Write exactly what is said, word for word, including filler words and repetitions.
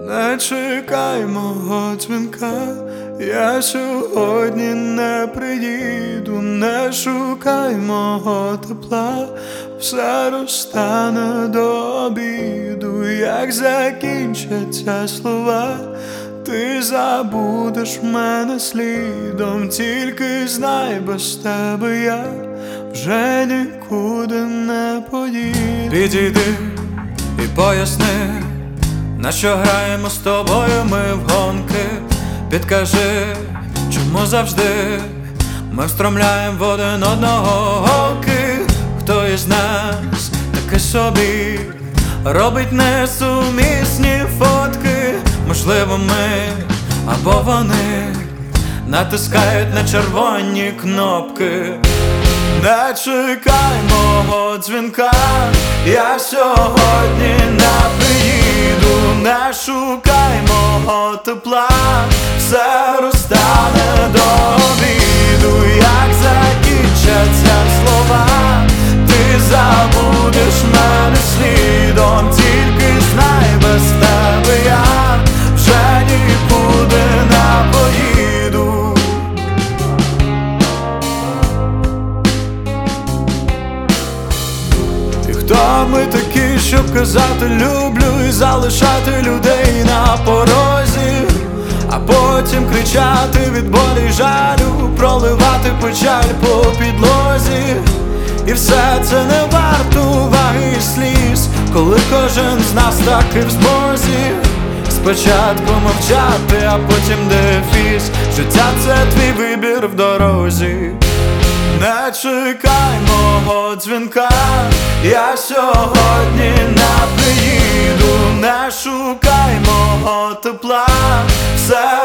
Не чекай мого дзвінка, я сьогодні не приїду. Не шукай мого тепла, все розтане до обіду. Як закінчаться слова, ти забудеш мене слідом. Тільки знай, без тебе я вже нікуди не поїду. Підійди і поясни, на що граємо з тобою ми в гонки. Підкажи, чому завжди ми встромляємо в один одного голки. Хто із нас таки собі робить несумісні фотки? Можливо ми або вони натискають на червоні кнопки. Не чекай мого дзвінка, я сьогодні не приїду. Не шукай мого тепла, все розтане до обіду. Як закінчаться слова, ти забудеш мене слідом. Тільки знай, без тебе я вже нікуди не поїду. І хто ми такі, щоб казати люблю і залишати людей на порозі, а потім кричати від болі й жалю, проливати печаль по підлозі. І все це не варто уваги і сліз, коли кожен з нас таки в змозі спочатку мовчати, а потім дефіс. Життя — це твій вибір в дорозі. Не чекай мого дзвінка, я сьогодні не приїду. Не шукай мого тепла, все